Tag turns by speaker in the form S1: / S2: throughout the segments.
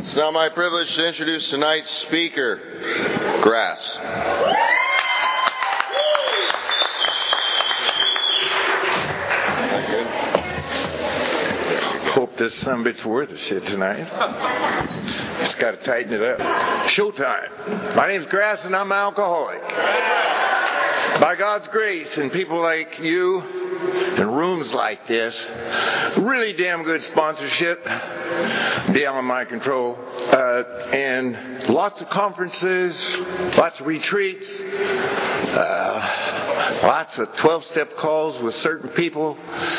S1: It's now my privilege to introduce tonight's speaker, Grass.
S2: Hope this sumbit's worth a shit tonight. Just got to tighten it up. Showtime. My name's Grass and I'm an alcoholic. By God's grace and people like you and rooms like this, really damn good sponsorship, beyond my control, and lots of conferences, lots of retreats, lots of 12-step calls with certain people.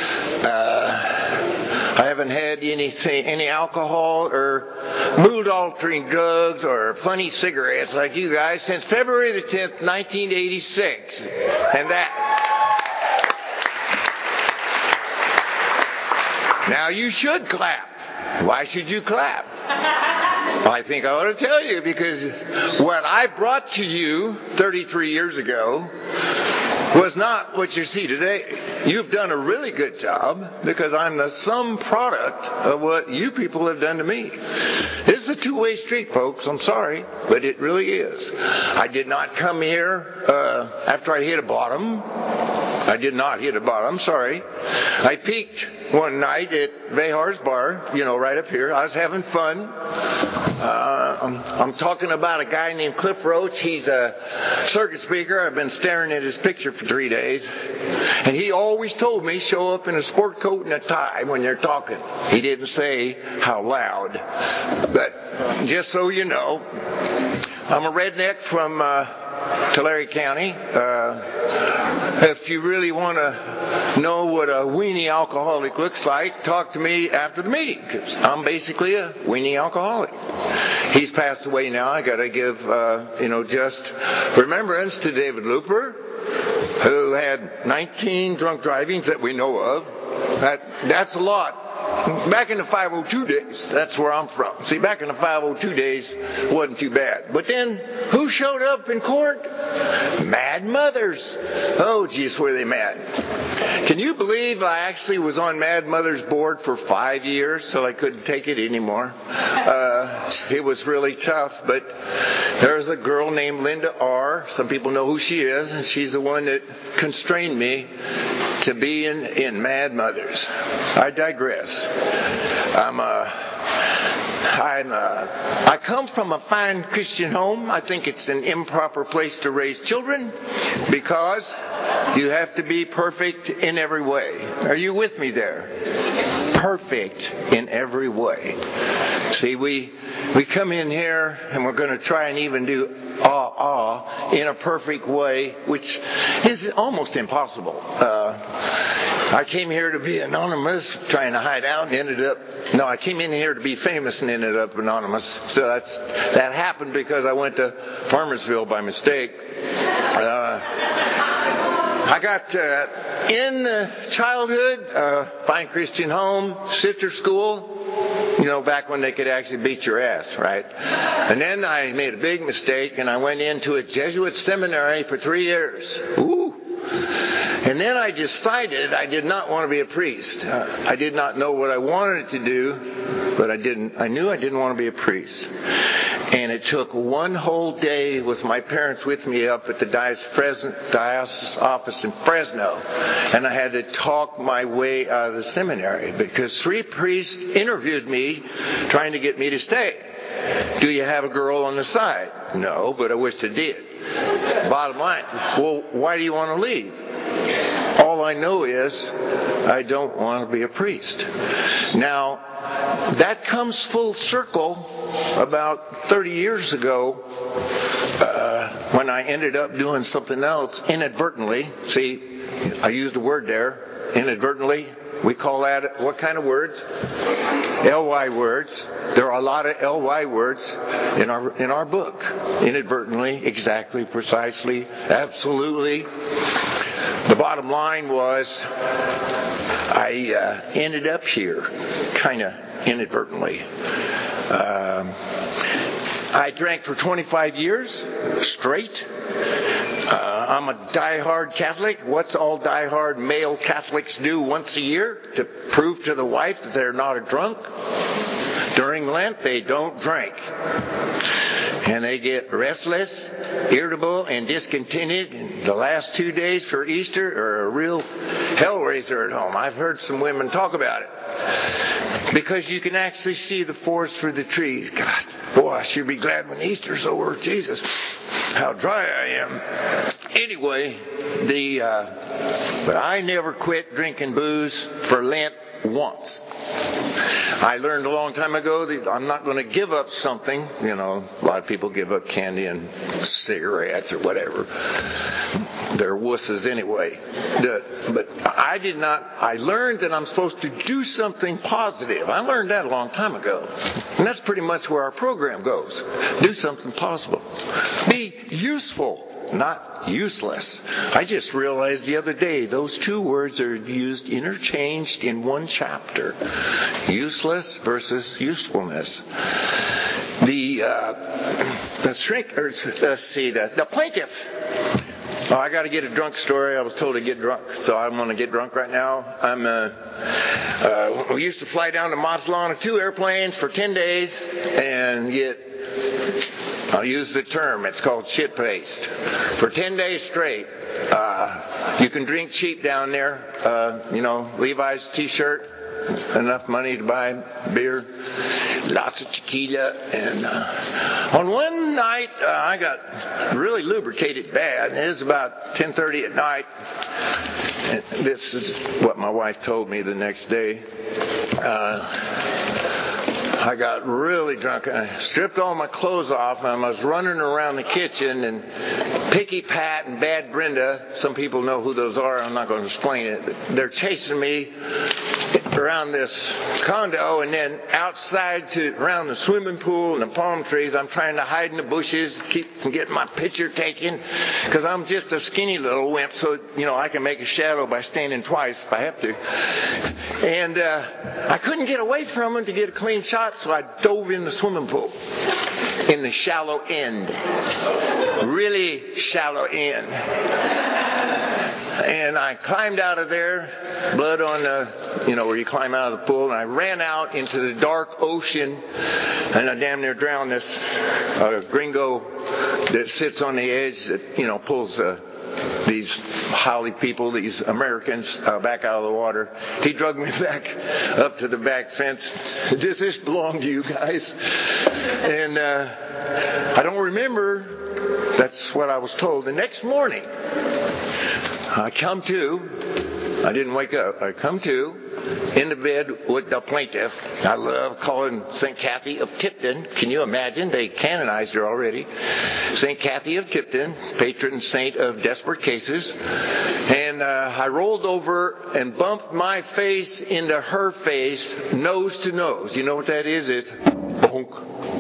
S2: I haven't had any alcohol or mood-altering drugs or funny cigarettes like you guys since February the 10th, 1986. And that... Now you should clap. Why should you clap? I think I ought to tell you, because what I brought to you 33 years ago was not what you see today. You've done a really good job, because I'm the sum product of what you people have done to me. This is a two-way street, folks. I'm sorry, but it really is. I did not come here after I hit a bottom. I did not hit a bottom, sorry. I peaked one night at Vehar's bar, right up here. I was having fun. I'm talking about a guy named Cliff Roach. He's a circuit speaker. I've been staring at his picture for 3 days. And he always told me, show up in a sport coat and a tie when you're talking. He didn't say how loud. But just so you know, I'm a redneck from Tulare County. If you really want to know what a weenie alcoholic looks like, talk to me after the meeting, because I'm basically a weenie alcoholic. He's passed away now. I got to give, just remembrance to David Looper, who had 19 drunk drivings that we know of. That's a lot. Back in the 502 days, that's where I'm from. See, back in the 502 days, it wasn't too bad. But then, who showed up in court? Mad Mothers. Oh, geez, were they mad. Can you believe I actually was on Mad Mother's board for 5 years, so I couldn't take it anymore? It was really tough, but there's a girl named Linda R. Some people know who she is, and she's the one that constrained me to be in Mad Mothers. I digress. I come from a fine Christian home. I think it's an improper place to raise children because you have to be perfect in every way. Are you with me there? Perfect in every way. See, we come in here and we're going to try and even do in a perfect way, which is almost impossible. I came here to be anonymous, trying to hide out, and I came in here to be famous and ended up anonymous. So that happened because I went to Farmersville by mistake. I got in childhood, fine Christian home, sister school, back when they could actually beat your ass, right? And then I made a big mistake and I went into a Jesuit seminary for 3 years. Ooh. And then I decided I did not want to be a priest. I did not know what I wanted to do, but I knew I didn't want to be a priest. And it took one whole day with my parents with me up at the diocese office in Fresno. And I had to talk my way out of the seminary because 3 priests interviewed me trying to get me to stay. Do you have a girl on the side? No, but I wish I did. Bottom line, well, why do you want to leave? All I know is I don't want to be a priest. Now, that comes full circle about 30 years ago when I ended up doing something else inadvertently. See, I used a word there, inadvertently. We call that, what kind of words? L-Y words. There are a lot of L-Y words in our book. Inadvertently, exactly, precisely, absolutely. The bottom line was I ended up here, kind of inadvertently. I drank for 25 years, straight. I'm a diehard Catholic. What's all diehard male Catholics do once a year to prove to the wife that they're not a drunk? During Lent, they don't drink. And they get restless, irritable, and discontented. The last 2 days for Easter are a real hellraiser at home. I've heard some women talk about it. Because you can actually see the forest through the trees. God, boy, I should be glad when Easter's over. Jesus, how dry I am. Anyway, but I never quit drinking booze for Lent once. I learned a long time ago that I'm not going to give up something. You know, a lot of people give up candy and cigarettes or whatever. They're wusses anyway. But I did not. I learned that I'm supposed to do something positive. I learned that a long time ago. And that's pretty much where our program goes. Do something possible. Be useful. Not useless. I just realized the other day those two words are used interchanged in one chapter. Useless versus usefulness. The plaintiff. Oh, I got to get a drunk story. I was told to get drunk, so I'm going to get drunk right now. We used to fly down to Mazatlan on 2 airplanes for 10 days and get. I'll use the term. It's called shit-faced. For 10 days straight, you can drink cheap down there. Levi's T-shirt, enough money to buy beer, lots of tequila. And on one night, I got really lubricated bad. And it was about 10:30 at night. And this is what my wife told me the next day. I got really drunk and I stripped all my clothes off and I was running around the kitchen, and Picky Pat and Bad Brenda, some people know who those are, I'm not going to explain it. They're chasing me around this condo and then outside around the swimming pool and the palm trees. I'm trying to hide in the bushes, keep from getting my picture taken because I'm just a skinny little wimp, so I can make a shadow by standing twice if I have to. And I couldn't get away from them to get a clean shot, so I dove in the swimming pool in the shallow end, really shallow end. And I climbed out of there, blood on the, where you climb out of the pool, and I ran out into the dark ocean, and I damn near drowned this gringo that sits on the edge that, pulls these Holly people, these Americans, back out of the water. He dragged me back up to the back fence. This belonged to you guys. And I don't remember. That's what I was told. The next morning, I come to. I didn't wake up. I come to in the bed with the plaintiff. I love calling St. Kathy of Tipton. Can you imagine? They canonized her already. St. Kathy of Tipton, patron saint of desperate cases. And I rolled over and bumped my face into her face, nose to nose. You know what that is? It's bonk.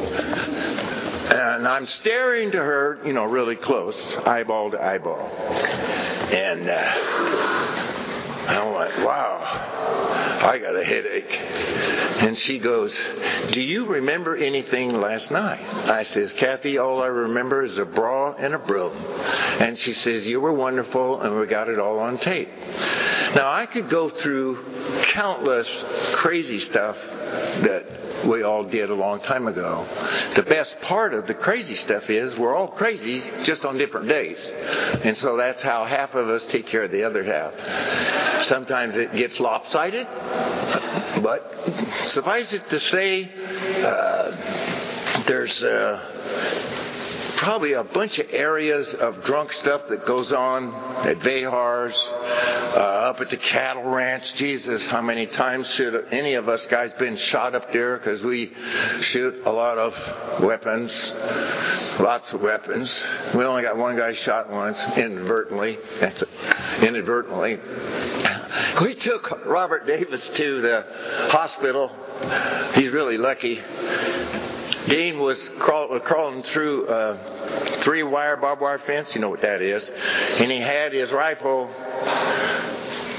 S2: And I'm staring to her, really close, eyeball to eyeball. And I'm like, wow, I got a headache. And she goes, do you remember anything last night? I says, Kathy, all I remember is a bra and a broom. And she says, you were wonderful, and we got it all on tape. Now, I could go through countless crazy stuff that we all did a long time ago. The best part of the crazy stuff is we're all crazy, just on different days. And so that's how half of us take care of the other half. Sometimes it gets lopsided, but suffice it to say, there's probably a bunch of areas of drunk stuff that goes on at Vejar's, up at the cattle ranch. Jesus, how many times should any of us guys been shot up there? Because we shoot a lot of weapons, lots of weapons. We only got one guy shot once, inadvertently. That's inadvertently. We took Robert Davis to the hospital. He's really lucky. Dean was crawling through a 3-wire barbed wire fence. You know what that is. And he had his rifle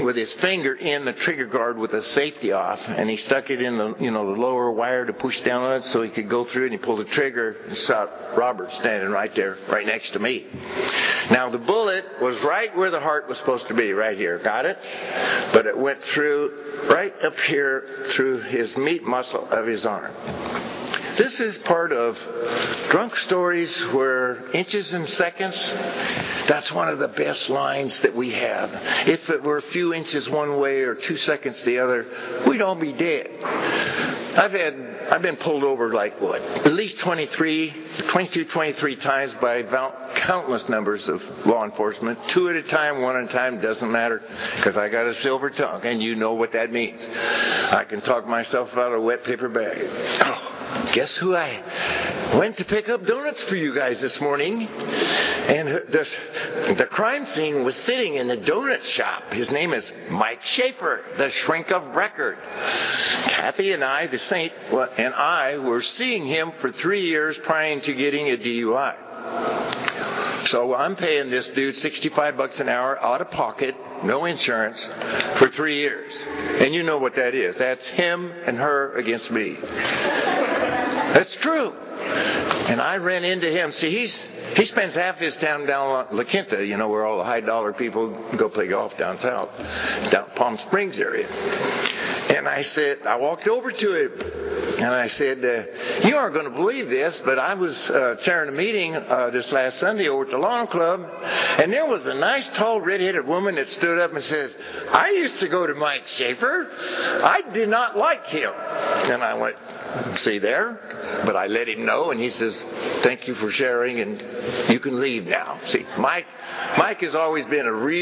S2: with his finger in the trigger guard with the safety off, and he stuck it in the lower wire to push down on it so he could go through, and he pulled the trigger and saw Robert standing right there, right next to me. Now the bullet was right where the heart was supposed to be, right here. Got it? But it went through, right up here, through his meat muscle of his arm. This is part of Drunk Stories where inches and seconds, that's one of the best lines that we have. If it were a few inches one way or 2 seconds the other, we'd all be dead. I've been pulled over at least 23 times by countless numbers of law enforcement. 2 at a time, 1 at a time, doesn't matter, because I got a silver tongue, and you know what that means. I can talk myself out of a wet paper bag. Oh, guess who I went to pick up donuts for you guys this morning? And the crime scene was sitting in the donut shop. His name is Mike Schaefer, the shrink of record. Kathy and I, the saint, and I were seeing him for 3 years prior to getting a DUI. So I'm paying this dude $65 an hour out of pocket, no insurance, for 3 years. And you know what that is. That's him and her against me. That's true. And I ran into him. See, he spends half his time down La Quinta, where all the high dollar people go play golf down south, down Palm Springs area. And I walked over to him and I said, you aren't going to believe this, but I was chairing a meeting this last Sunday over at the Lawn Club, and there was a nice tall red-headed woman that stood up and said, I used to go to Mike Schaefer. I did not like him. And I went, see there? But I let him know, and he says, thank you for sharing, and you can leave now. See, Mike has always been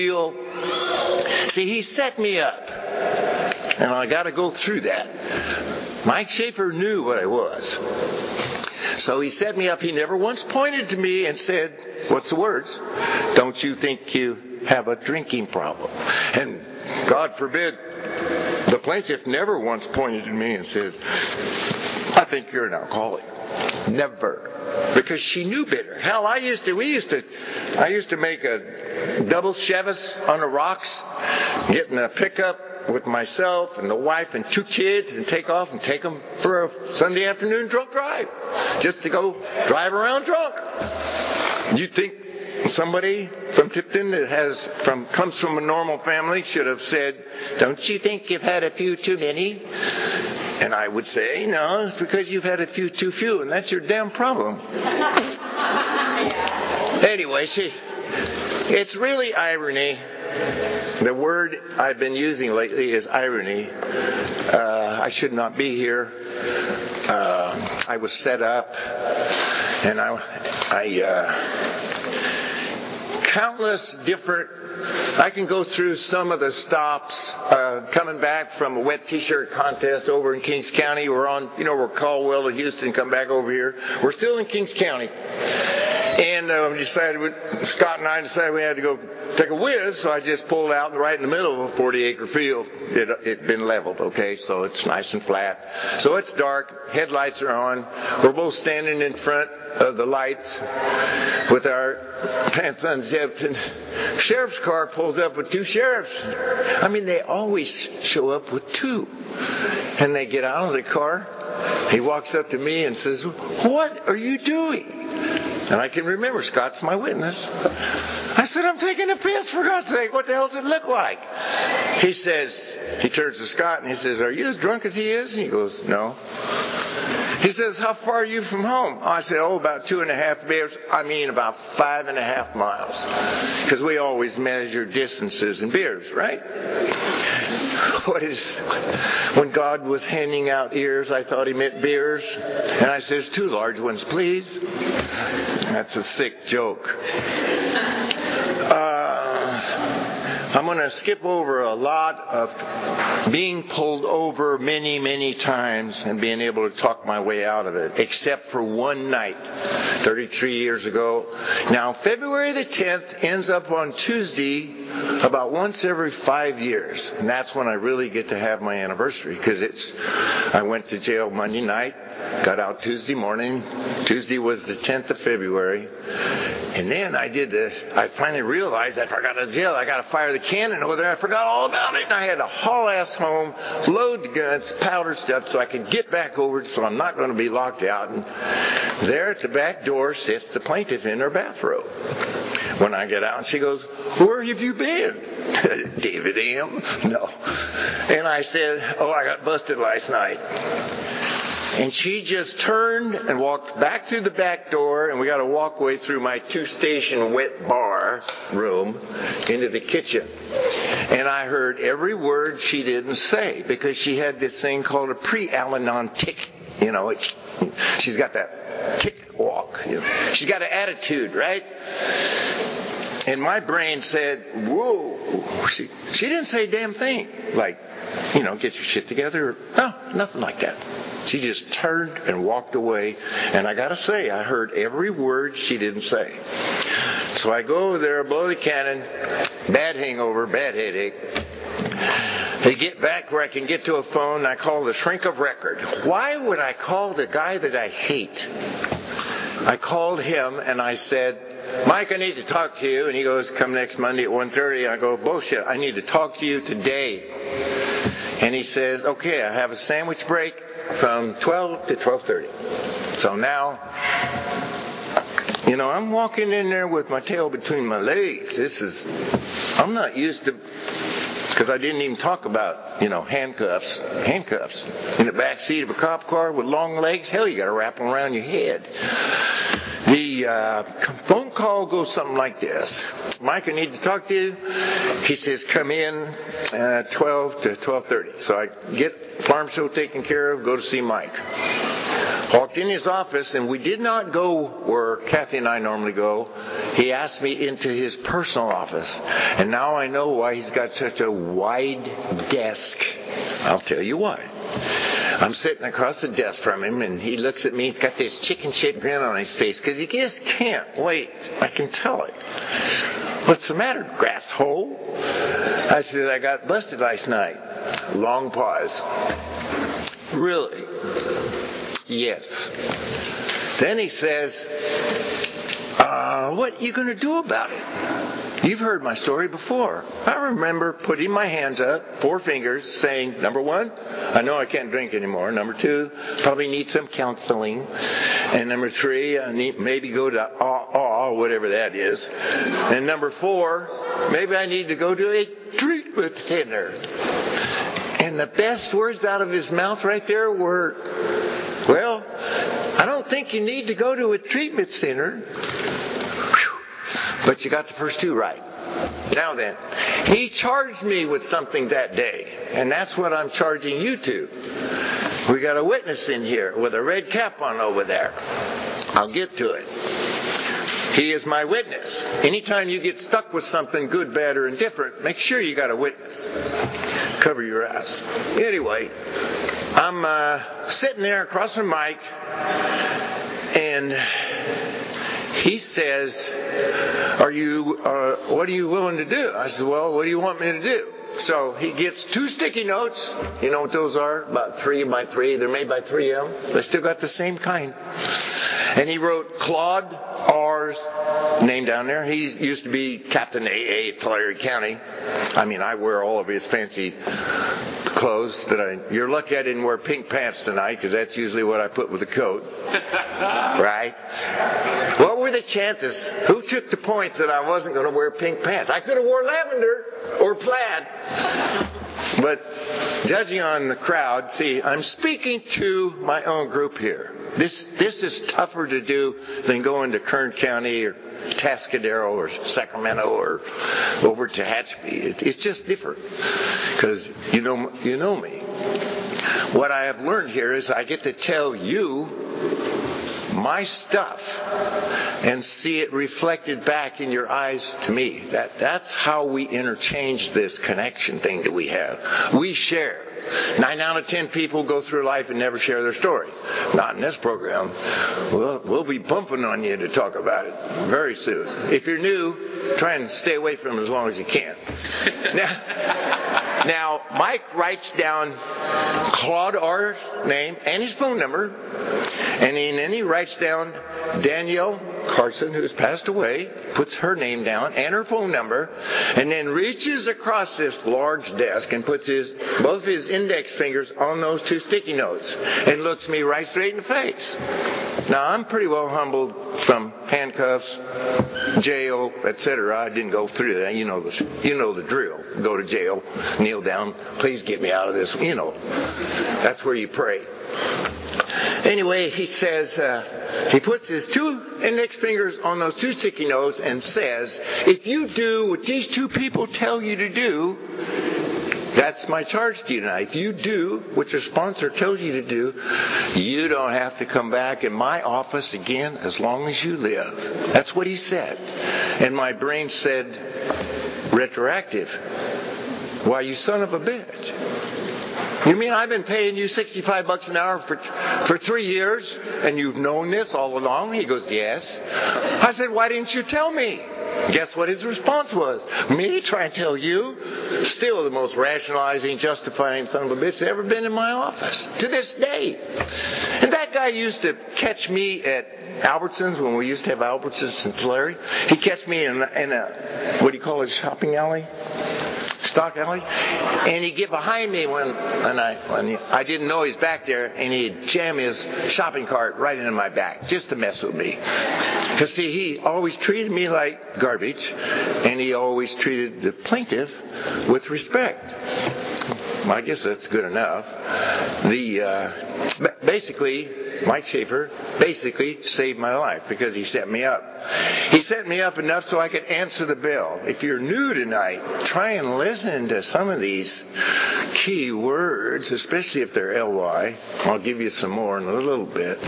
S2: he set me up. And I got to go through that. Mike Schaefer knew what I was. So he set me up. He never once pointed to me and said, what's the words? Don't you think you have a drinking problem? And God forbid, the plaintiff never once pointed to me and says, I think you're an alcoholic. Never. Because she knew better. Hell, I used to make a double Chevis on the rocks, get in a pickup with myself and the wife and 2 kids and take off and take them for a Sunday afternoon drunk drive. Just to go drive around drunk. You think somebody from Tipton that comes from a normal family should have said, don't you think you've had a few too many? And I would say, no, it's because you've had a few too few, and that's your damn problem. Anyway, it's really irony. The word I've been using lately is irony. I should not be here. I was set up, and countless different. I can go through some of the stops coming back from a wet T-shirt contest over in Kings County. We're on, we're Caldwell to Houston, come back over here. We're still in Kings County. And Scott and I decided we had to go take a whiz, so I just pulled out right in the middle of a 40-acre field. It'd been leveled, okay, so it's nice and flat. So it's dark, headlights are on. We're both standing in front of the lights with our pants unzipped, and sheriff's car pulls up with 2 sheriffs. I mean, they always show up with 2. And they get out of the car. He walks up to me and says, what are you doing? And I can remember, Scott's my witness. I said, I'm taking a piss, for God's sake. What the hell does it look like? He turns to Scott and he says, are you as drunk as he is? And he goes, no. He says, how far are you from home? I said, about 2.5 beers. About 5.5 miles. Because we always measure distances in beers, right? When God was handing out ears, I thought he meant beers. And I says, 2 large ones, please. That's a sick joke. I'm going to skip over a lot of being pulled over many, many times and being able to talk my way out of it, except for one night, 33 years ago. Now, February the 10th ends up on Tuesday, about once every 5 years. And that's when I really get to have my anniversary, because I went to jail Monday night, got out Tuesday morning. Tuesday was the 10th of February. And then I finally realized after I got out of jail, I got to fire the cannon over there. I forgot all about it. And I had to haul ass home, load the guns, powder stuff, so I could get back over it, so I'm not going to be locked out. And there at the back door sits the plaintiff in her bathrobe. When I get out, she goes, "Where have you been?" David M. No. And I said, "Oh, I got busted last night." And she just turned and walked back through the back door, and we got a walkway through my 2-station wet bar room into the kitchen. And I heard every word she didn't say, because she had this thing called a pre-Al-Anon tic. You know, she's got that tick walk. You know. She's got an attitude, right? And my brain said, "Whoa." She didn't say a damn thing. Like, get your shit together. No, nothing like that. She just turned and walked away. And I got to say, I heard every word she didn't say. So I go over there, blow the cannon, bad hangover, bad headache. I get back where I can get to a phone, and I call the shrink of record. Why would I call the guy that I hate? I called him and I said, "Mike, I need to talk to you." And he goes, "Come next Monday at 1:30. I go, "Bullshit, I need to talk to you today." And he says, "Okay, I have a sandwich break from 12 to 12:30. So now, I'm walking in there with my tail between my legs. I'm not used to, because I didn't even talk about, handcuffs. Handcuffs in the back seat of a cop car with long legs. Hell, you got to wrap them around your head. The phone call goes something like this. "Mike, I need to talk to you." He says, "Come in 12 to 12:30. So I get farm show taken care of, go to see Mike. Walked in his office, and we did not go where Kathy and I normally go. He asked me into his personal office. And now I know why he's got such a wide desk. I'll tell you why. I'm sitting across the desk from him, and he looks at me. He's got this chicken shit grin on his face, because he just can't wait. I can tell it. "What's the matter, grass hole?" I said, "I got busted last night." Long pause. "Really?" "Yes." Then he says, "What are you going to do about it? You've heard my story before." I remember putting my hands up, 4 fingers, saying, number 1, I know I can't drink anymore. Number 2, probably need some counseling. And number 3, I need maybe go to whatever that is. And number 4, maybe I need to go to a treatment center. And the best words out of his mouth right there were, "Well, I don't think you need to go to a treatment center. But you got the first 2 right." Now then, he charged me with something that day, and that's what I'm charging you to. We got a witness in here with a red cap on over there. I'll get to it. He is my witness. Anytime you get stuck with something good, bad, or indifferent, make sure you got a witness. Cover your ass. Anyway, I'm sitting there across from Mike, and he says, what are you willing to do?" I said, "Well, what do you want me to do?" So he gets 2 sticky notes. You know what those are? About 3 by 3. They're made by 3M. They still got the same kind. And he wrote Claude R's name down there. He used to be Captain AA at Tulare County. I mean, I wear all of his fancy clothes you're lucky I didn't wear pink pants tonight, because that's usually what I put with the coat. Right? What were the chances? Who took the point that I wasn't going to wear pink pants? I could have wore lavender or plaid. But judging on the crowd, see, I'm speaking to my own group here. This is tougher to do than going to Kern County or Tascadero or Sacramento or over to Tehachapi. It's just different, because you know me. What I have learned here is I get to tell you my stuff and see it reflected back in your eyes to me. That's how we interchange this connection thing that we have. We share. 9 out of 10 people go through life and never share their story. Not in this program. We'll be bumping on you to talk about it very soon. If you're new, try and stay away from it as long as you can. Now, Mike writes down Claude R's name and his phone number, and then he writes down Danielle Carson, who's passed away, puts her name down and her phone number, and then reaches across this large desk and puts both his index fingers on those 2 sticky notes and looks me right straight in the face. Now, I'm pretty well humbled from handcuffs, jail, etc. I didn't go through that. You know the drill. Go to jail, kneel down, please get me out of this. That's where you pray. Anyway, he says, he puts his 2 index fingers on those 2 sticky notes and says, if you do what these 2 people tell you to do, that's my charge to you tonight. If you do what your sponsor tells you to do, you don't have to come back in my office again as long as you live. That's what he said. And my brain said, retroactive. Why, you son of a bitch. You mean I've been paying you $65 an hour for 3 years, and you've known this all along? He goes, yes. I said, why didn't you tell me? Guess what his response was? Me trying to tell you? Still the most rationalizing, justifying son of a bitch that's ever been in my office to this day. And that guy used to catch me at Albertsons when we used to have Albertsons in Tulare. He'd catch me in a what do you call it, shopping alley? Stock alley, and he'd get behind me when I didn't know he's back there, and he'd jam his shopping cart right into my back just to mess with me. Because see, he always treated me like garbage, and he always treated the plaintiff with respect. I guess that's good enough. Basically, Mike Schaefer basically saved my life because he set me up. He set me up enough so I could answer the bell. If you're new tonight, try and listen to some of these key words, especially if they're LY. I'll give you some more in a little bit.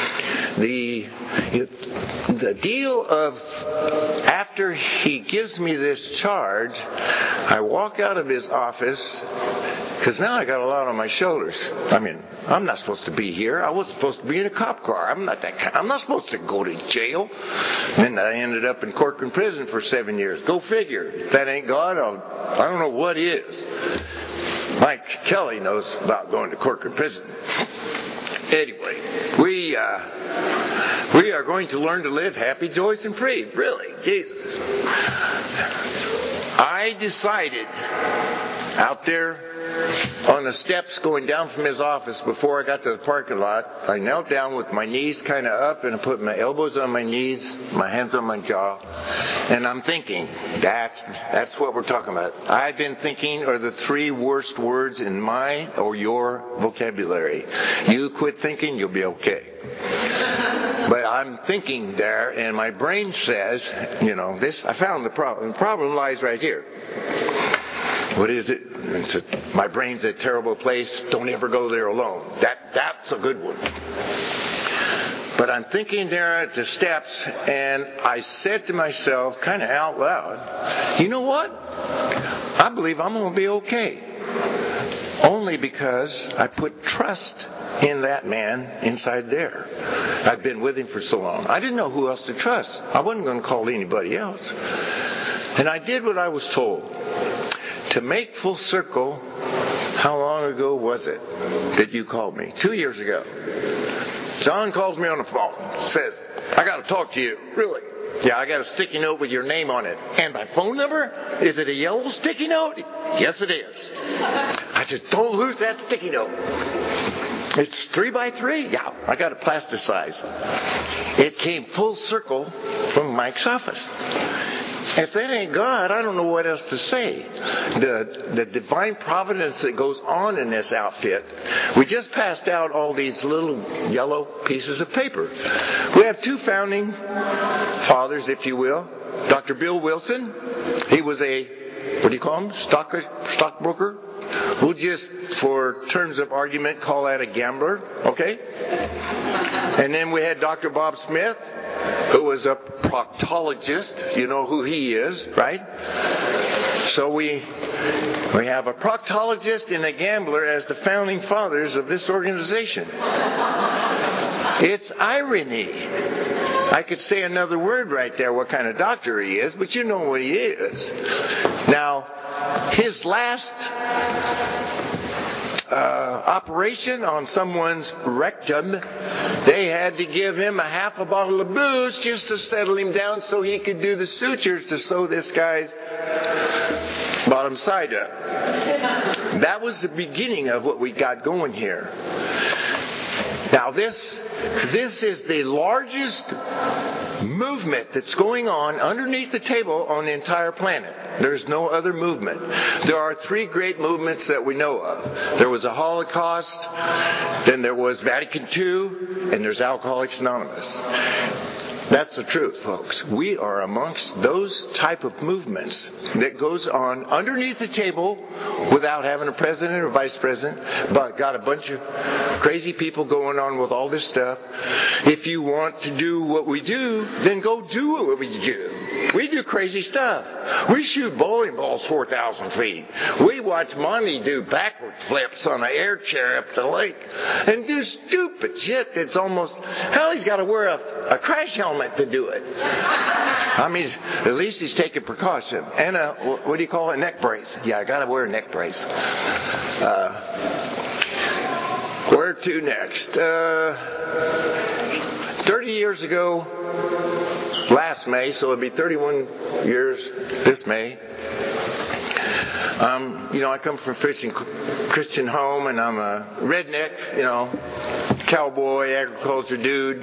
S2: The deal of after he gives me this charge, I walk out of his office because now I got a lot on my shoulders. I mean, I'm not supposed to be here. I wasn't supposed to be in a cop car. I'm not supposed to go to jail. And I ended up in Corcoran prison for 7 years. Go figure. If that ain't God, I don't know what is. Mike Kelly knows about going to Corcoran prison. Anyway, we are going to learn to live happy, joyous, and free. Really, Jesus. I decided out there on the steps going down from his office before I got to the parking lot, I knelt down with my knees kind of up and I put my elbows on my knees, my hands on my jaw, and I'm thinking, that's what we're talking about. I've been thinking are the 3 worst words in my or your vocabulary. You quit thinking, you'll be okay. But I'm thinking there, and my brain says, I found the problem. The problem lies right here. What is it? My brain's a terrible place. Don't ever go there alone. That's a good one. But I'm thinking there at the steps, and I said to myself, kind of out loud, you know what? I believe I'm going to be okay. Only because I put trust in that man inside there. I've been with him for so long. I didn't know who else to trust. I wasn't going to call anybody else. And I did what I was told. To make full circle, how long ago was it that you called me? 2 years ago. John calls me on the phone, says, I got to talk to you. Really? Yeah, I got a sticky note with your name on it. And my phone number? Is it a yellow sticky note? Yes, it is. I said, don't lose that sticky note. It's 3x3? Yeah, I got it plasticized. It came full circle from Mike's office. If that ain't God, I don't know what else to say. The divine providence that goes on in this outfit. We just passed out all these little yellow pieces of paper. We have 2 founding fathers, if you will. Dr. Bill Wilson. He was a, what do you call him? Stockbroker. We'll just, for terms of argument, call that a gambler. Okay? And then we had Dr. Bob Smith. who was a proctologist. You know who he is, right? So we have a proctologist and a gambler as the founding fathers of this organization. It's irony. I could say another word right there, what kind of doctor he is, but you know what he is. Now, his last operation on someone's rectum, they had to give him a half a bottle of booze just to settle him down so he could do the sutures to sew this guy's bottom side up. That was the beginning of what we got going here. Now this is the largest movement that's going on underneath the table on the entire planet. There's no other movement. There are three great movements that we know of. There was a Holocaust, then there was Vatican II, and there's Alcoholics Anonymous. That's the truth, folks. We are amongst those type of movements that goes on underneath the table without having a president or vice president, but got a bunch of crazy people going on with all this stuff. If you want to do what we do, then go do what we do. We do crazy stuff. We shoot bowling balls 4,000 feet. We watch Monty do backward flips on an air chair up the lake and do stupid shit that's almost, hell, he's got to wear a crash helmet to do it. I mean, at least he's taking precaution. And what do you call it? Neck brace. Yeah, I got to wear a neck brace. Where to next? 30 years ago, last May, so it'll be 31 years this May. I come from a Christian home, and I'm a redneck, cowboy, agriculture dude.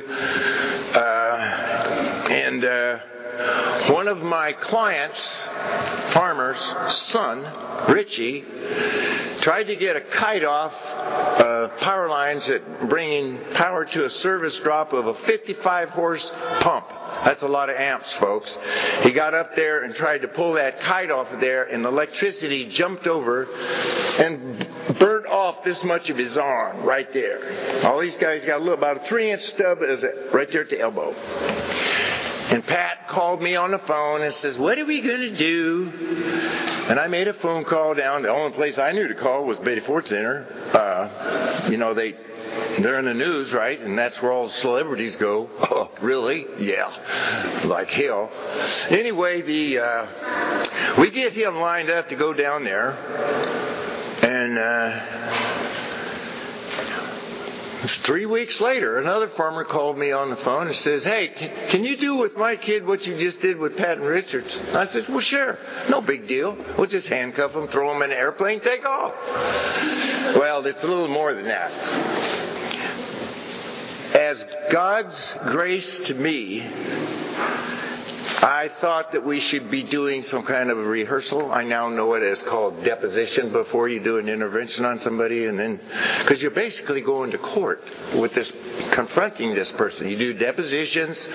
S2: And one of my clients, farmer's son, Richie, tried to get a kite off power lines that bringing power to a service drop of a 55-horse pump. That's a lot of amps, folks. He got up there and tried to pull that kite off of there, and the electricity jumped over and burnt off this much of his arm right there. All these guys got about a 3-inch stub right there at the elbow. And Pat called me on the phone and says, "What are we going to do?" And I made a phone call down. The only place I knew to call was Betty Ford Center. They're in the news, right? And that's where all the celebrities go. Oh, really? Yeah. Like hell. Anyway, we get him lined up to go down there. And 3 weeks later, another farmer called me on the phone and says, "Hey, can you do with my kid what you just did with Pat and Richards?" I said, "Well, sure. No big deal. We'll just handcuff them, throw them in an airplane, take off." Well, it's a little more than that. As God's grace to me, I thought that we should be doing some kind of a rehearsal. I now know it as called deposition before you do an intervention on somebody, and then because you're basically going to court with this, confronting this person. You do depositions.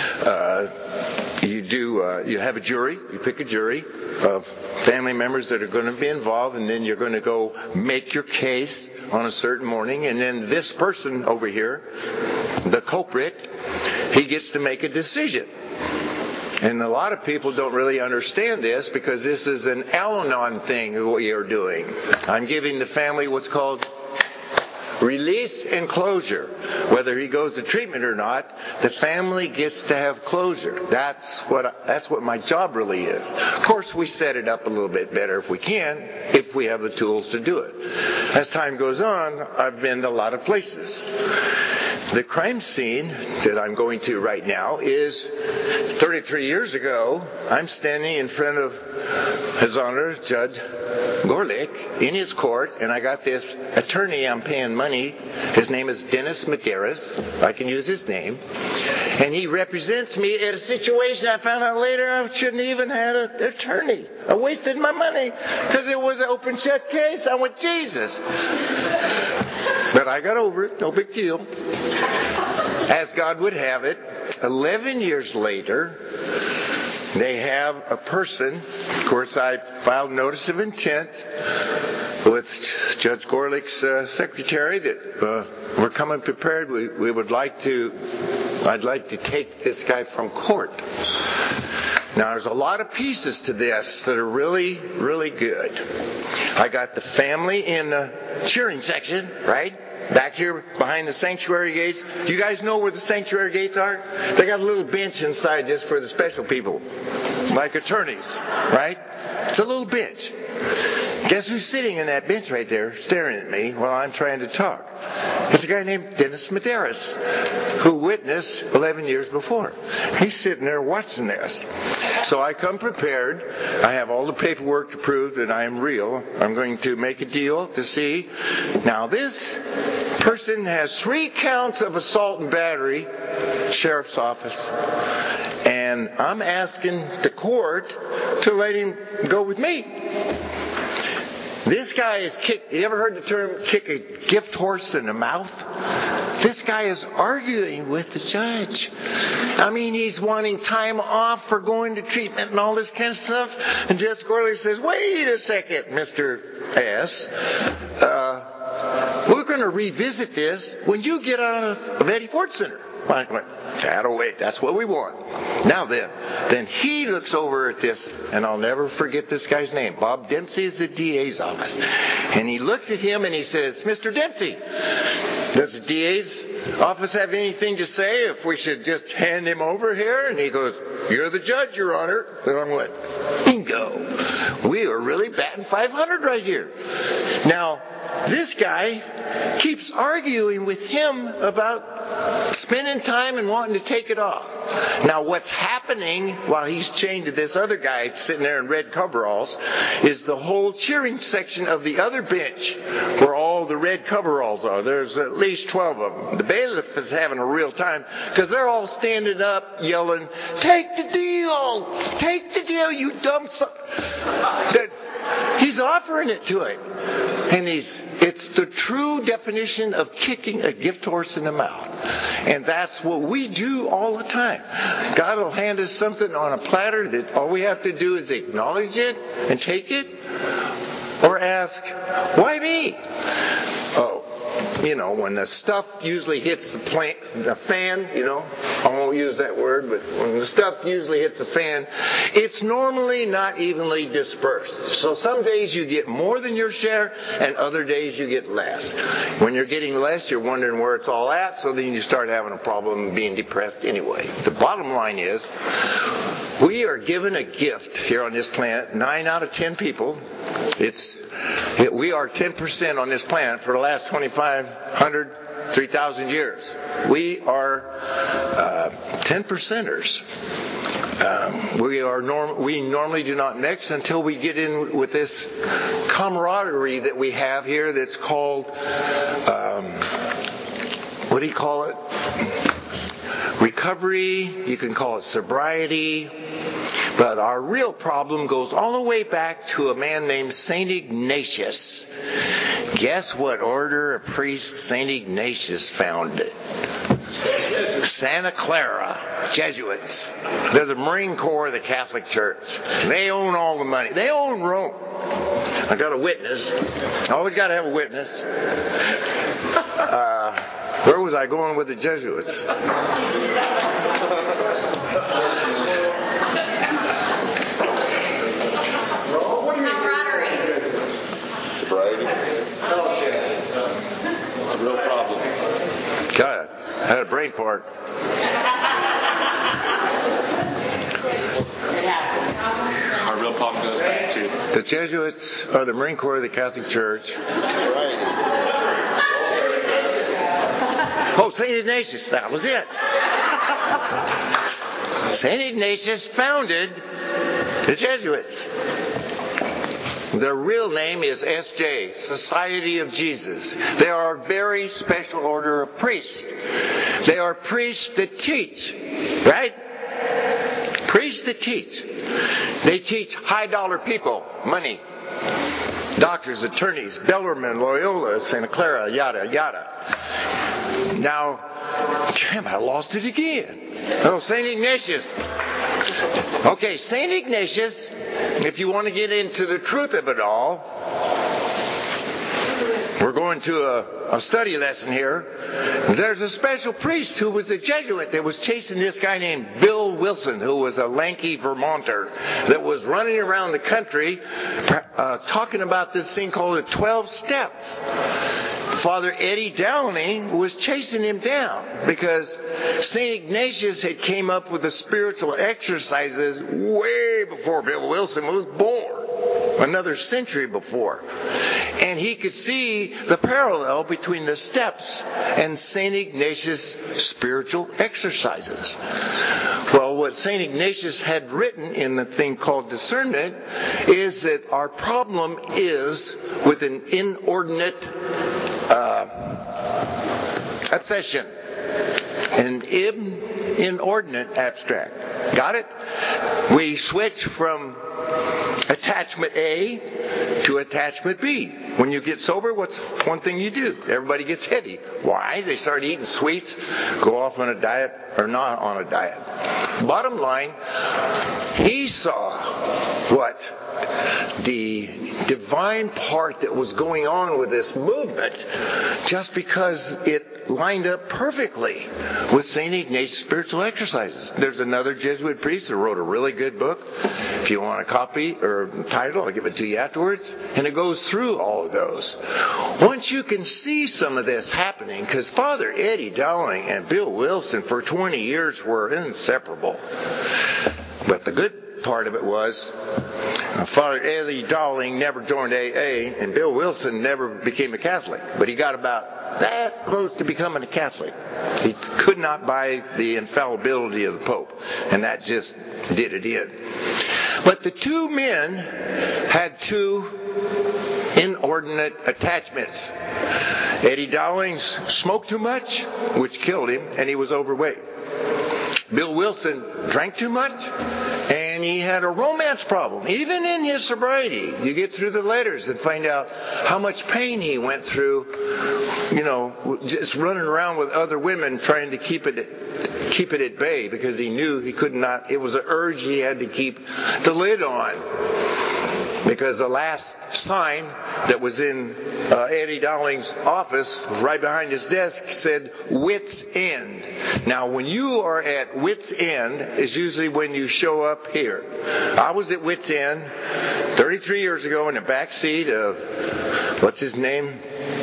S2: You have a jury. You pick a jury of family members that are going to be involved, and then you're going to go make your case on a certain morning, and then this person over here, the culprit, he gets to make a decision. And a lot of people don't really understand this because this is an Al-Anon thing what we are doing. I'm giving the family what's called release and closure. Whether he goes to treatment or not, the family gets to have closure. That's what my job really is. Of course, we set it up a little bit better if we can, if we have the tools to do it. As time goes on, I've been to a lot of places. The crime scene that I'm going to right now is 33 years ago. I'm standing in front of His Honor Judge Gorlick in his court, and I got this attorney I'm paying money. His name is Dennis Medeiros. I can use his name. And he represents me in a situation I found out later I shouldn't even have an attorney. I wasted my money because it was an open shut case. I went, Jesus. But I got over it. No big deal. As God would have it, 11 years later, they have a person. Of course, I filed notice of intent with Judge Gorlick's secretary that we're coming prepared. We would like to I'd like to take this guy from court. Now, there's a lot of pieces to this that are really, really good. I got the family in the cheering section, right? Back here behind the sanctuary gates. Do you guys know where the sanctuary gates are? They got a little bench inside just for the special people, like attorneys, right? It's a little bench. Guess who's sitting in that bench right there staring at me while I'm trying to talk? It's a guy named Dennis Medeiros, who witnessed 11 years before. He's sitting there watching this. So I come prepared. I have all the paperwork to prove that I am real. I'm going to make a deal to see. Now this person has 3 counts of assault and battery, sheriff's office. And I'm asking the court to let him go with me. This guy is you ever heard the term kick a gift horse in the mouth? This guy is arguing with the judge. I mean, he's wanting time off for going to treatment and all this kind of stuff. And Judge Corley says, wait a second, Mr. S. We're going to revisit this when you get out of Eddie Ford Center. I went, that'll wait. That's what we want. Now then he looks over at this, and I'll never forget this guy's name. Bob Dempsey is the DA's office. And he looks at him and he says, Mr. Dempsey, does the DA's office have anything to say if we should just hand him over here? And he goes, you're the judge, Your Honor. And I'm like, bingo. We are really batting 500 right here. Now, this guy keeps arguing with him about spending time and wanting to take it off. Now, what's happening while he's chained to this other guy sitting there in red coveralls is the whole cheering section of the other bench where all the red coveralls are. There's at least 12 of them. The bailiff is having a real time because they're all standing up yelling, take the deal! Take the deal, you dumb son! He's offering it to him. And it's the true definition of kicking a gift horse in the mouth. And that's what we do all the time. God will hand us something on a platter that all we have to do is acknowledge it and take it. Or ask, why me? Oh, when the stuff usually hits the fan, I won't use that word, but when the stuff usually hits the fan, it's normally not evenly dispersed. So some days you get more than your share, and other days you get less. When you're getting less, you're wondering where it's all at, so then you start having a problem being depressed anyway. The bottom line is, we are given a gift here on this planet. 9 out of 10 people. We are 10% on this planet for the last 2,500, 3,000 years. We are 10%ers. We normally do not mix until we get in with this camaraderie that we have here that's called, what do you call it? Recovery. You can call it sobriety. But our real problem goes all the way back to a man named St. Ignatius. Guess what order of priests St. Ignatius founded? Santa Clara, Jesuits. They're the Marine Corps of the Catholic Church. They own all the money. They own Rome. I got a witness. I always got to have a witness. Where was I going with the Jesuits?
S1: Sobriety.
S2: It's a real problem. God, I had a brain fart.
S3: Our real problem goes back to
S2: the Jesuits are the Marine Corps of the Catholic Church. Oh, St. Ignatius, that was it. St. Ignatius founded the Jesuits. Their real name is SJ, Society of Jesus. They are a very special order of priests. They are priests that teach, right? Priests that teach. They teach high-dollar people money. Doctors, attorneys, Bellarmine, Loyola, Santa Clara, yada, yada. Now, damn, I lost it again. Oh, St. Ignatius. Okay, St. Ignatius, if you want to get into the truth of it all, we're going going to a study lesson here. There's a special priest who was a Jesuit that was chasing this guy named Bill Wilson, who was a lanky Vermonter that was running around the country talking about this thing called the 12 Steps. Father Eddie Dowling was chasing him down because St. Ignatius had came up with the spiritual exercises way before Bill Wilson was born, another century before. And he could see the parallel between the steps and St. Ignatius' spiritual exercises. Well, what St. Ignatius had written in the thing called discernment is that our problem is with an inordinate obsession, an inordinate abstract. Got it? We switch from attachment A to attachment B. When you get sober, what's one thing you do? Everybody gets heavy. Why? They start eating sweets, go off on a diet, or not on a diet. Bottom line, he saw what the divine part that was going on with this movement just because it lined up perfectly with St. Ignatius' spiritual exercises. There's another Jesuit priest that wrote a really good book. If you want a copy or title, I'll give it to you afterwards. And it goes through all of those. Once you can see some of this happening, because Father Eddie Dowling and Bill Wilson for 20 years were inseparable. But the good part of it was Father Eddie Dowling never joined AA, and Bill Wilson never became a Catholic. But he got about that close to becoming a Catholic. He could not buy the infallibility of the Pope, and that just did it in. But the two men had two inordinate attachments. Eddie Dowling smoked too much, which killed him, and he was overweight. Bill Wilson drank too much, and he had a romance problem. Even in his sobriety, you get through the letters and find out how much pain he went through, just running around with other women trying to keep it at bay because he knew he could not. It was an urge he had to keep the lid on. Because the last sign that was in Eddie Dowling's office, right behind his desk, said "Wit's End." Now, when you are at Wit's End, is usually when you show up here. I was at Wit's End 33 years ago in the back seat of, what's his name?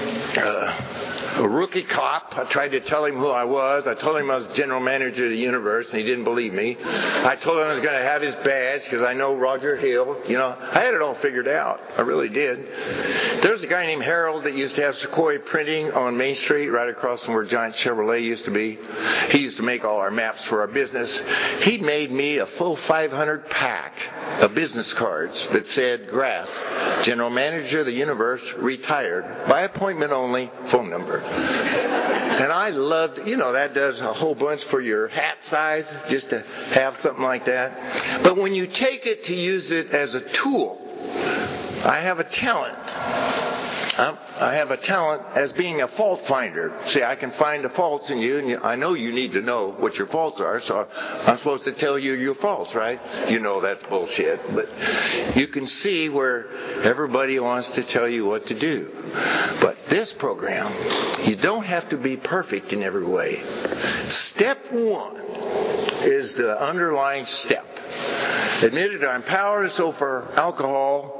S2: A rookie cop. I tried to tell him who I was. I told him I was general manager of the universe, and he didn't believe me. I told him I was going to have his badge because I know Roger Hill. I had it all figured out. I really did. There's a guy named Harold that used to have Sequoia Printing on Main Street, right across from where Giant Chevrolet used to be. He used to make all our maps for our business. He'd made me a full 500 pack of business cards that said Grass, general manager of the universe, retired, by appointment only, phone number. And I loved, that does a whole bunch for your hat size, just to have something like that. But when you take it to use it as a tool, I have a talent. I have a talent as being a fault finder. See, I can find the faults in you, and I know you need to know what your faults are, so I'm supposed to tell you your faults, right? You know that's bullshit. But you can see where everybody wants to tell you what to do. But this program, you don't have to be perfect in every way. Step one is the underlying step. Admitted I'm powerless over alcohol,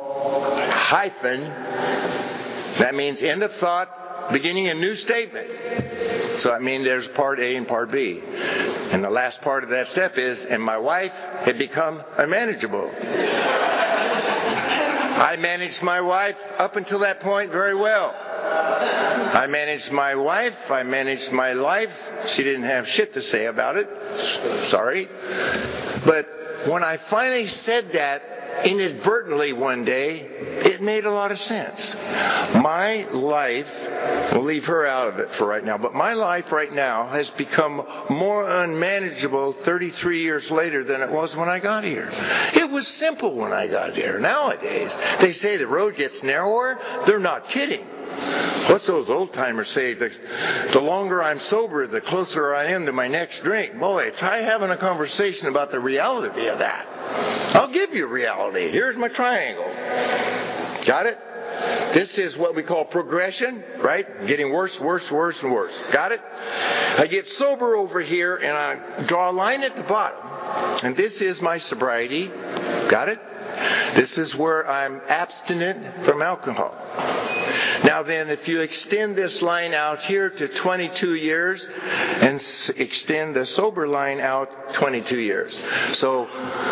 S2: that means end of thought, beginning a new statement. So I mean there's part A and part B. And the last part of that step is, and my wife had become unmanageable. I managed my wife up until that point very well. I managed my wife. I managed my life. She didn't have shit to say about it. Sorry. But when I finally said that, inadvertently one day, it made a lot of sense. My life, we'll leave her out of it for right now, but my life right now has become more unmanageable 33 years later than it was when I got here. It was simple when I got here. Nowadays, they say the road gets narrower. They're not kidding. What's those old timers say? The longer I'm sober, the closer I am to my next drink. Boy, try having a conversation about the reality of that. I'll give you reality. Here's my triangle. Got it? This is what we call progression, right? Getting worse, worse, worse, and worse. Got it? I get sober over here, and I draw a line at the bottom. And this is my sobriety. Got it? This is where I'm abstinent from alcohol. Now then, if you extend this line out here to 22 years and extend the sober line out 22 years. So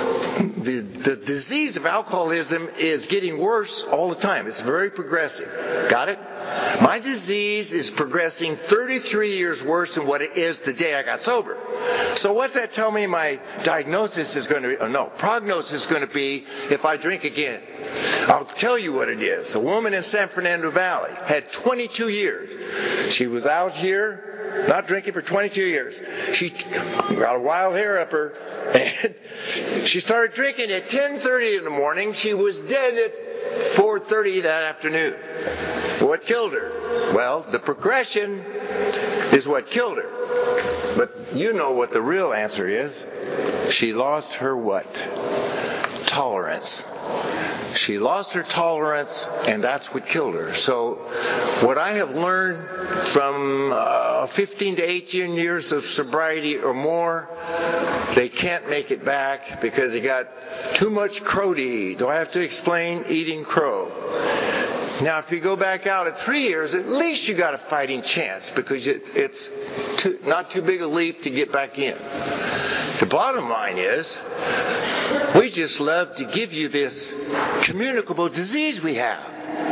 S2: the disease of alcoholism is getting worse all the time. It's very progressive. Got it? My disease is progressing 33 years worse than what it is the day I got sober. So what's that tell me my diagnosis is going to be? Prognosis is going to be if I drink again. I'll tell you what it is. A woman in San Fernando Valley had 22 years. She was out here not drinking for 22 years. She got a wild hair up her, and she started drinking at 10:30 in the morning. She was dead at 4:30 that afternoon. What killed her? Well, the progression is what killed her. But you know what the real answer is. She lost her what? Tolerance. She lost her tolerance, and that's what killed her. So what I have learned from 15 to 18 years of sobriety or more, they can't make it back because they got too much crow to eat. Do I have to explain eating crow? Now, if you go back out at 3 years, at least you got a fighting chance because it's not too big a leap to get back in. The bottom line is, we just love to give you this communicable disease we have.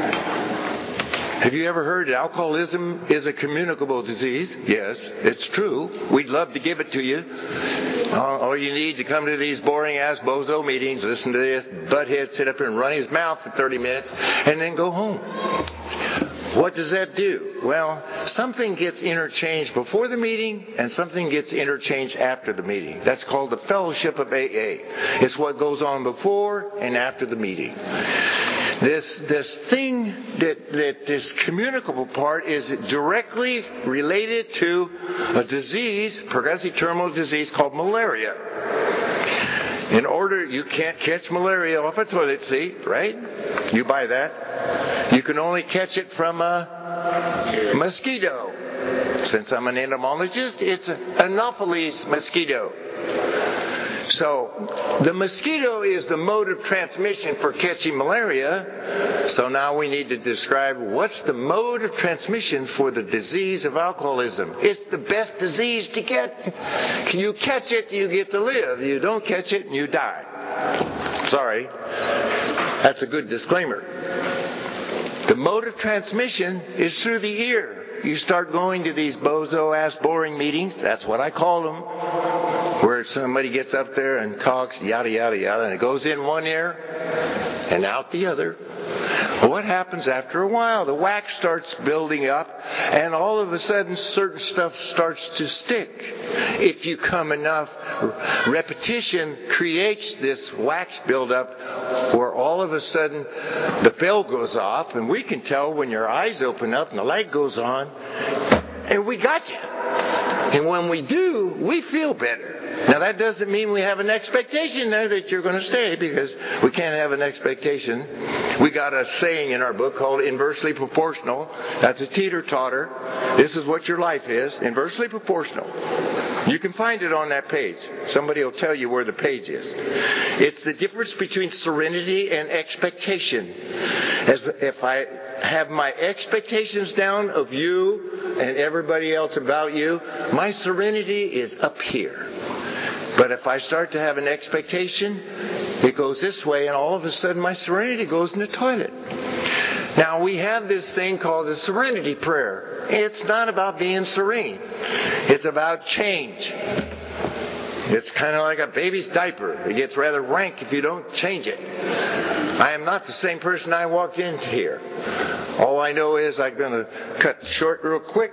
S2: Have you ever heard that alcoholism is a communicable disease? Yes, it's true. We'd love to give it to you. All you need to come to these boring-ass bozo meetings, listen to this butthead sit up here and run his mouth for 30 minutes, and then go home. What does that do? Well, something gets interchanged before the meeting and something gets interchanged after the meeting. That's called the fellowship of AA. It's what goes on before and after the meeting. This thing that this communicable part is directly related to a disease, progressive terminal disease called malaria. You can't catch malaria off a toilet seat, right? You buy that. You can only catch it from a mosquito. Since I'm an entomologist, it's an Anopheles mosquito. So the mosquito is the mode of transmission for catching malaria. So now we need to describe what's the mode of transmission for the disease of alcoholism. It's the best disease to get. You catch it, you get to live. You don't catch it, and you die. Sorry. That's a good disclaimer. The mode of transmission is through the ear. You start going to these bozo-ass boring meetings, that's what I call them, where somebody gets up there and talks, yada, yada, yada, and it goes in one ear and out the other. Well, what happens after a while? The wax starts building up, and all of a sudden certain stuff starts to stick. If you come enough, repetition creates this wax buildup where all of a sudden the bell goes off, and we can tell when your eyes open up and the light goes on, and we got you. And when we do, we feel better. Now, that doesn't mean we have an expectation there that you're going to stay, because we can't have an expectation. We got a saying in our book called inversely proportional. That's a teeter-totter. This is what your life is, inversely proportional. You can find it on that page. Somebody will tell you where the page is. It's the difference between serenity and expectation. As if I have my expectations down of you and everybody else about you, my serenity is up here. But if I start to have an expectation, it goes this way, and all of a sudden my serenity goes in the toilet. Now, we have this thing called the serenity prayer. It's not about being serene. It's about change. It's kind of like a baby's diaper. It gets rather rank if you don't change it. I am not the same person I walked into here. All I know is I'm going to cut short real quick.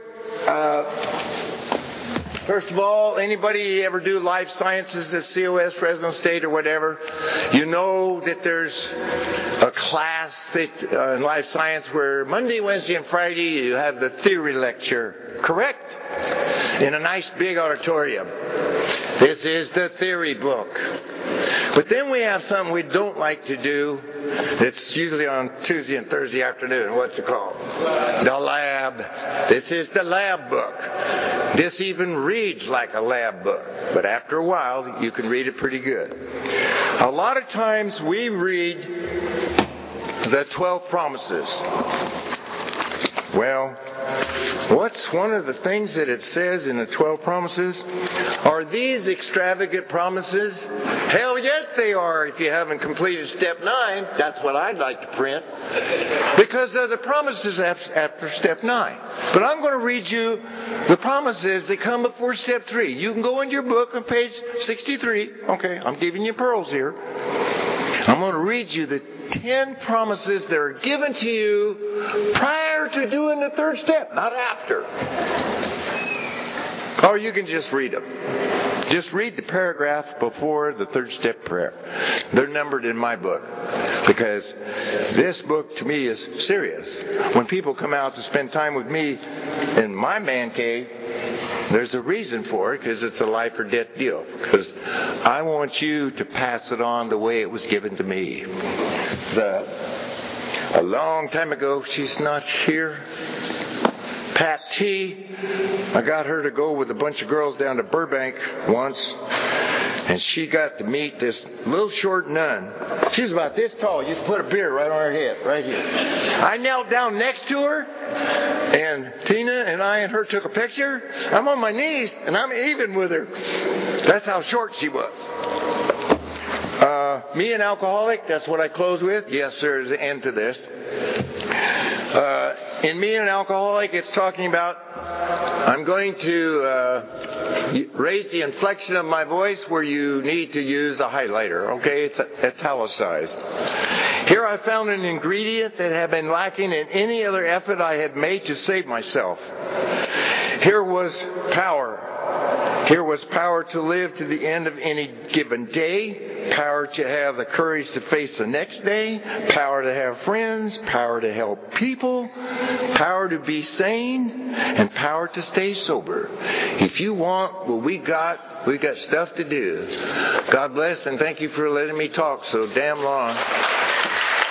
S2: First of all, anybody ever do life sciences at COS, Fresno State, or whatever, you know that there's a class in life science where Monday, Wednesday, and Friday you have the theory lecture, correct? In a nice big auditorium. This is the theory book. But then we have something we don't like to do. It's usually on Tuesday and Thursday afternoon. What's it called? The lab. This is the lab book. This even reads like a lab book. But after a while, you can read it pretty good. A lot of times we read the 12 promises. Well, what's one of the things that it says in the 12 promises? Are these extravagant promises? Hell yes they are. If you haven't completed step 9, that's what I'd like to print. Because they're the promises after step 9. But I'm going to read you the promises that come before step 3. You can go into your book on page 63. Okay, I'm giving you pearls here. I'm going to read you the 10 promises that are given to you prior to doing the 3rd step, not after. Or you can just read them. Just read the paragraph before the 3rd step prayer. They're numbered in my book because this book to me is serious. When people come out to spend time with me in my man cave, there's a reason for it, because it's a life or death deal. Because I want you to pass it on the way it was given to me. A long time ago, she's not here, Pat T. I got her to go with a bunch of girls down to Burbank once, and she got to meet this little short nun. She was about this tall. You could put a beer right on her head, right here. I knelt down next to her, and Tina and I and her took a picture. I'm on my knees, and I'm even with her. That's how short she was. Me an alcoholic, that's what I close with. Yes, there's an end to this. In Me and an Alcoholic, it's talking about I'm going to raise the inflection of my voice where you need to use a highlighter. Okay, it's italicized. Here I found an ingredient that had been lacking in any other effort I had made to save myself. Here was power. Here was power to live to the end of any given day, power to have the courage to face the next day, power to have friends, power to help people, power to be sane, and power to stay sober. If you want what we got stuff to do. God bless, and thank you for letting me talk so damn long.